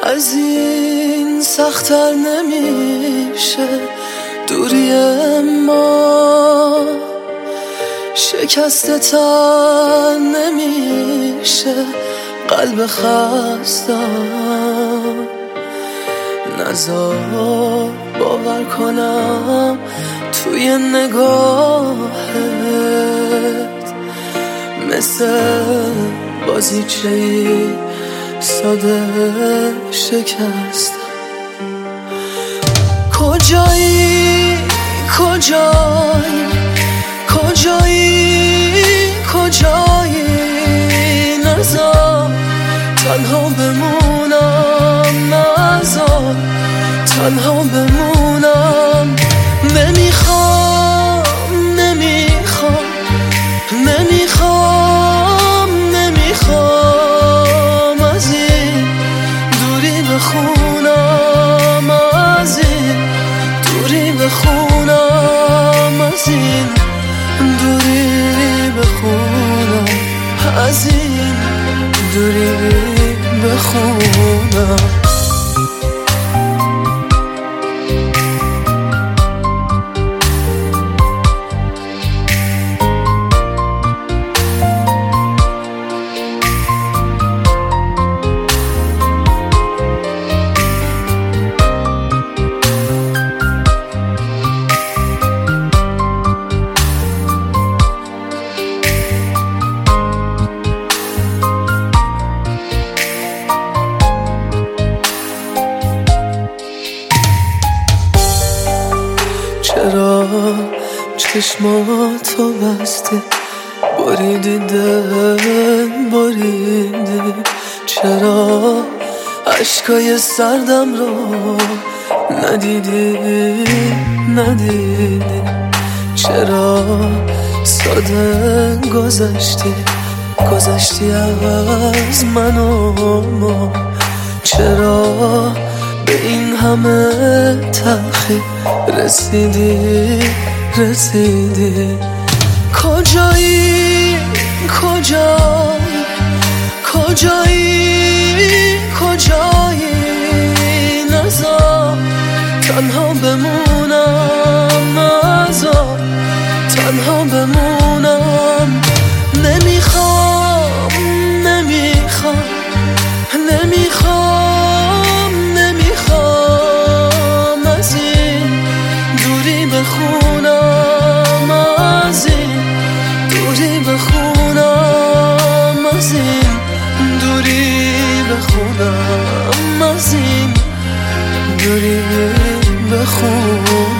از این سخت‌تر نمیشه دوری ما، شکسته تر نمیشه قلب خستم. نزار باور کنم توی نگاهت مثل بازیچه‌ای ساده شکستم. کجایی کجایی کجایی کجایی، نذار تنها بمونم، نذار تنها بمونم. نمیخوام نمیخوام نمیخوام نمیخوام از این دوری بخونم، از این دوری بخونم، از این دوری بخونم، از این دوری بخونم. چرا چشماتو بستی بریدی دل بریدی؟ چرا عشقای سردم رو ندیدی ندیدی؟ چرا ساده گذشتی از من و ما؟ چرا به این همه تلخی رسیدی؟ کجایی کجایی کجایی کجایی، نذار تنها بمونم، نذار تنها بمونم. نمیخوام نمیخوام نمیخوام نمیخوام از این دوری بخونم، از این دوری بخونم، از این دوری بخونم، از این دوری بخونم.